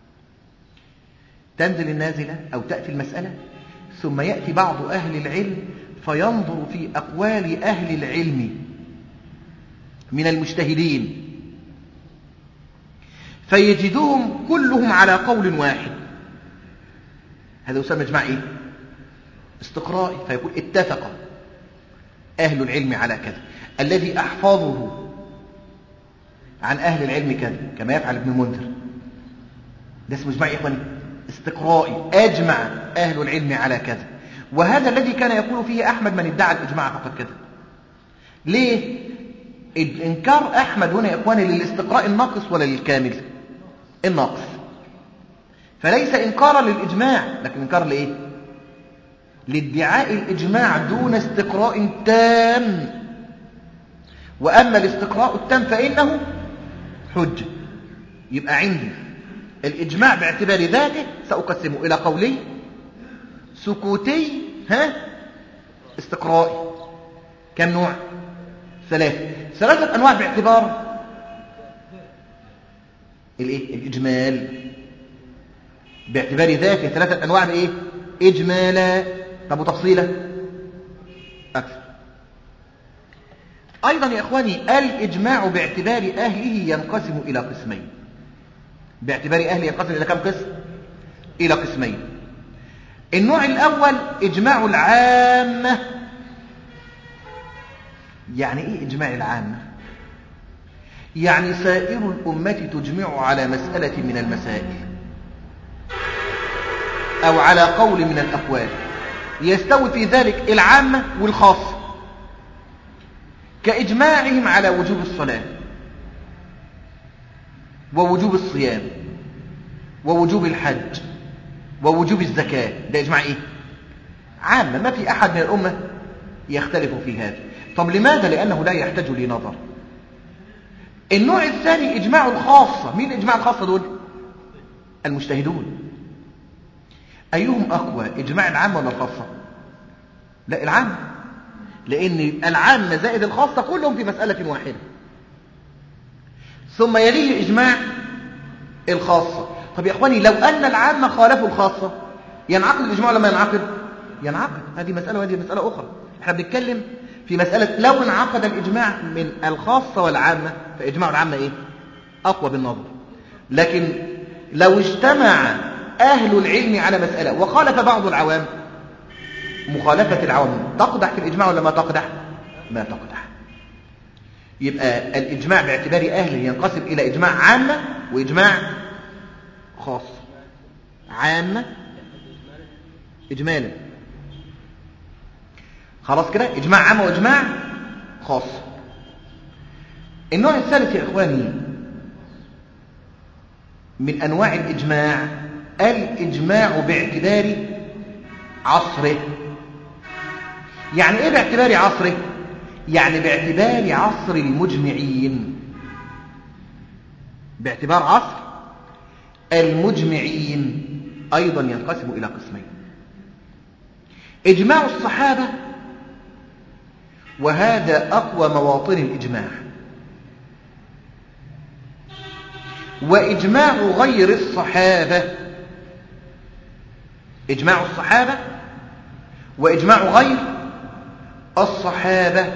تنزل النازلة أو تأتي المسألة ثم يأتي بعض أهل العلم فينظر في أقوال أهل العلم من المجتهدين فيجدهم كلهم على قول واحد. هذا يسمى إجماع إيه؟ استقرائي. فيقول اتفق أهل العلم على كذا. الذي أحفظه عن أهل العلم كذا كما يفعل ابن المنذر، ده اسمه إجماع يا إخواني استقرائي. أجمع أهل العلم على كذا. وهذا الذي كان يقول فيه أحمد من ادعى الإجماع فقط كذا. ليه؟ إنكار أحمد هنا يا إخواني للاستقراء الناقص ولا للكامل؟ الناقص. فليس إنكارا للإجماع لكن إنكار لإيه؟ لادعاء الإجماع دون استقراء تام. وأما الاستقراء التام فإنه حجة. يبقى عندي الإجماع باعتبار ذاته سأقسمه إلى قولي سكوتي استقرائي. كم نوع؟ ثلاثة أنواع باعتبار الإجمال. باعتبار ذاته ثلاثة أنواع بإيه؟ إجمالا. طب وتفصيلا أكثر. أيضا يا إخواني الإجماع باعتبار أهله ينقسم إلى قسمين. باعتبار أهله ينقسم إلى كم قسم؟ إلى قسمين. النوع الأول إجماع العامة. يعني إيه إجماع العامة؟ يعني سائر الأمة تجمع على مسألة من المسائل أو على قول من الأقوال يستوي في ذلك العامة والخاصة، كإجماعهم على وجوب الصلاة ووجوب الصيام ووجوب الحج ووجوب الزكاة. ده إجماع إيه؟ عامة، ما في أحد من الأمة يختلف في هذا. طب لماذا؟ لأنه لا يحتاج لنظر. النوع الثاني إجماع الخاصة. مين إجماع الخاصة دول؟ المجتهدون. أيهم أقوى، إجماع العامة ولا الخاصة؟ لا العامة، لأن العامة زائد الخاصة كلهم في مسألة واحدة. ثم يليه إجماع الخاصة. طب يا إخواني لو أن العامة خالفوا الخاصة ينعقد الإجماع ولا ما ينعقد؟ ينعقد. هذه مسألة وهذه مسألة أخرى. احنا بنتكلم في مسألة لو انعقد الإجماع من الخاصة والعامة فإجماع العامة إيه؟ أقوى بالنظر. لكن لو اجتمع أهل العلم على مسألة وخالف بعض العوام، مخالفة العوام تقدح في الإجماع ولا ما تقدح؟ ما تقدح. يبقى الإجماع باعتبار أهله ينقسم إلى إجماع عامة وإجماع خاص. عامة إجمالا، خلاص كده، إجماع عام وإجماع خاص. النوع الثالث يا إخواني من أنواع الإجماع الإجماع باعتبار عصره. يعني إيه باعتبار عصره؟ يعني باعتبار عصر المجمعين. باعتبار عصر المجمعين أيضا ينقسم إلى قسمين: إجماع الصحابة، وهذا أقوى مواطن الإجماع، وإجماع غير الصحابة. إجماع الصحابة وإجماع غير الصحابة.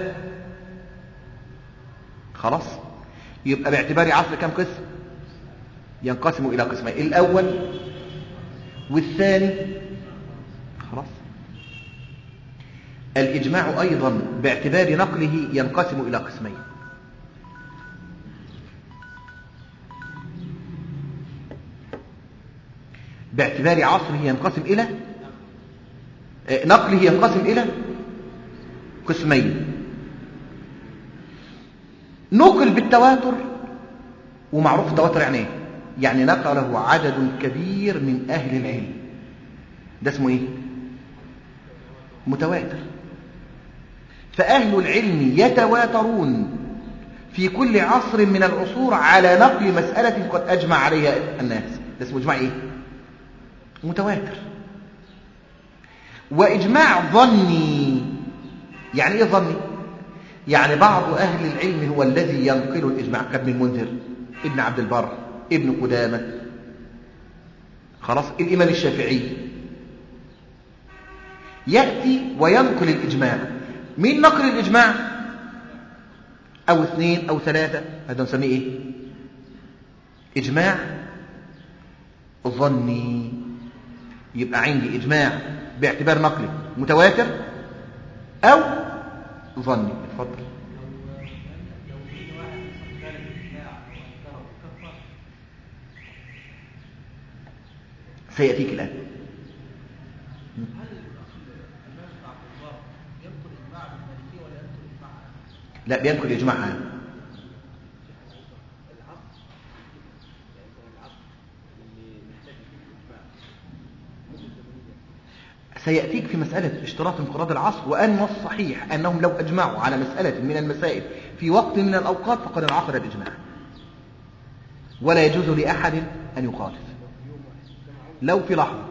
خلاص، يبقى باعتبار عصر كم قسم؟ ينقسم إلى قسمين: الأول والثاني. خلاص. الإجماع أيضا باعتبار نقله ينقسم إلى قسمين: باعتبار عصره ينقسم إلى نقله ينقسم إلى قسمين: نقل بالتواتر، ومعروف التواتر يعني ايه؟ يعني نقله عدد كبير من أهل العلم، ده اسمه ايه؟ متواتر. فأهل العلم يتواترون في كل عصر من العصور على نقل مسألة قد أجمع عليها الناس. ده اسمه إجماع إيه؟ متواتر. وإجماع ظني. يعني إيه ظني؟ يعني بعض أهل العلم هو الذي ينقل الإجماع، كابن المنذر، ابن عبد البر، ابن قدامة، خلاص، الإمام الشافعي، يأتي وينقل الإجماع. مين نقل الإجماع؟ أو اثنين أو ثلاثة، هذا نسميه إيه؟ إجماع ظني. يبقى عندي إجماع باعتبار نقله متواتر أو ظني. اتفضل. سيأتيك الآن. لا، بينقل إجماع عام. سيأتيك في مسألة اشتراط انقراض العصر، وأن الصحيح أنهم لو أجمعوا على مسألة من المسائل في وقت من الأوقات فقد انعقد الإجماع، ولا يجوز لأحد أن يخالف لو في لحظة.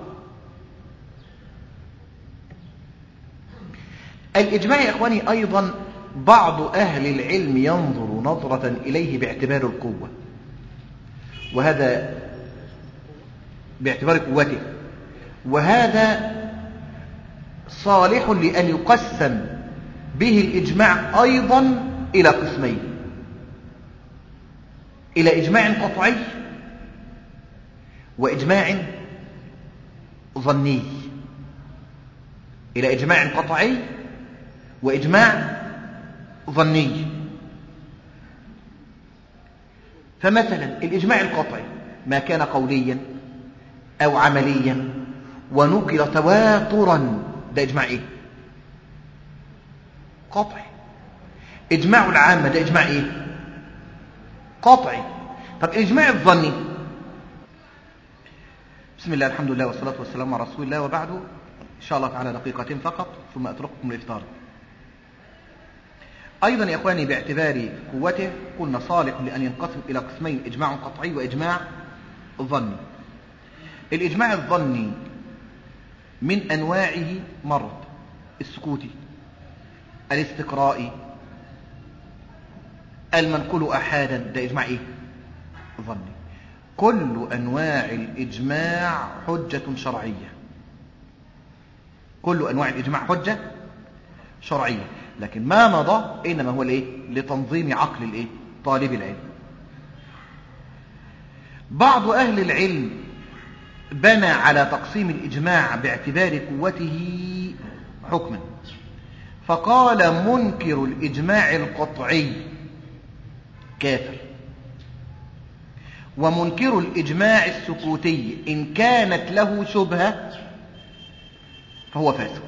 الإجماع يا إخواني أيضا بعض أهل العلم ينظر نظرة إليه باعتبار القوة، وهذا باعتبار قوته، وهذا صالح لأن يقسم به الإجماع أيضا إلى قسمين: إلى إجماع قطعي وإجماع ظني. إلى إجماع قطعي وإجماع ظني. فمثلا الإجماع القطعي ما كان قوليا أو عمليا ونقل تواترا، ده إجماع إيه؟ قطعي. إجماع العامة ده إجماع إيه؟ قطعي. طب الإجماع الظني، بسم الله الحمد لله والصلاة والسلام على رسول الله، وبعد، إن شاء الله تعالى دقيقتين فقط ثم أترككم الإفطار. أيضا يا إخواني باعتبار قوته قلنا صالح لأن ينقسم إلى قسمين: إجماع قطعي وإجماع ظني. الإجماع الظني من أنواعه مرض السكوتي، الاستقرائي، المنقول أحادا، ده إجماع إيه؟ ظني. كل أنواع الإجماع حجة شرعية. كل أنواع الإجماع حجة شرعية، لكن ما مضى إنما هو الإيه؟ لتنظيم عقل الإيه؟ طالب العلم. بعض أهل العلم بنى على تقسيم الإجماع باعتبار قوته حكما، فقال: منكر الإجماع القطعي كافر، ومنكر الإجماع السكوتي إن كانت له شبهة فهو فاسق.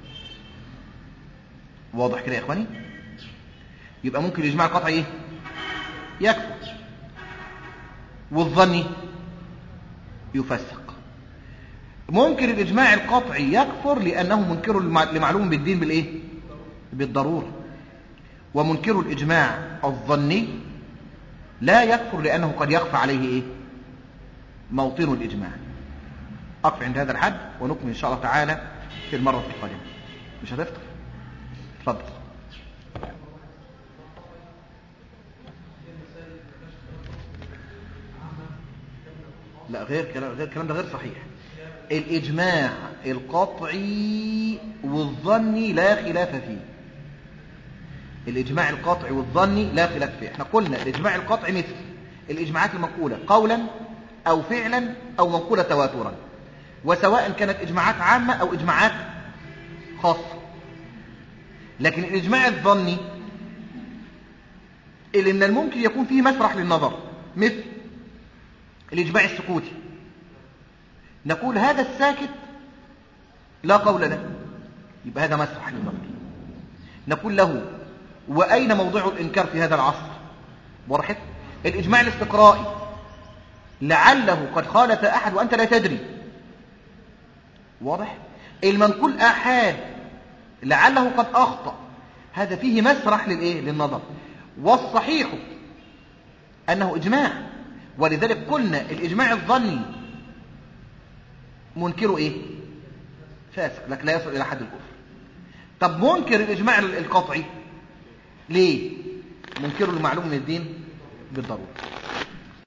واضح كده يا إخواني؟ يبقى ممكن الإجماع القطعي إيه؟ يكفر، والظني يفسق. ممكن الإجماع القطعي يكفر لأنه منكر لمعلوم بالدين بالإيه؟ بالضرورة. ومنكر الإجماع الظني لا يكفر لأنه قد يخفى عليه إيه؟ موطن الإجماع. أقف عند هذا الحد ونكمل إن شاء الله تعالى في المرة القادمة. مش هتفطر؟ اتفضل. لا، غير الكلام ده غير صحيح. الإجماع القطعي والظني لا خلاف فيه. الإجماع القطعي والظني لا خلاف فيه. احنا قلنا الإجماع القطعي مثل الإجماعات المنقولة قولا أو فعلا أو منقولة تواترا، وسواء كانت إجماعات عامة أو إجماعات خاصة. لكن الإجماع الظني اللي من الممكن يكون فيه مسرح للنظر، مثل الإجماع السكوتي، نقول هذا الساكت لا قول له، يبقى هذا مسرح للنظر. نقول له: وأين موضع الإنكار في هذا العصر؟ ورحت الإجماع الاستقرائي، لعله قد خالف أحد وأنت لا تدري. واضح؟ المنقول آحاد، لعله قد أخطأ، هذا فيه مسرح للإيه؟ للنظر. والصحيح أنه إجماع، ولذلك قلنا الإجماع الظني منكره إيه؟ فاسق، لكن لا يصل إلى حد الكفر. طب منكر الإجماع القطعي ليه؟ منكره لمعلوم من الدين بالضرورة.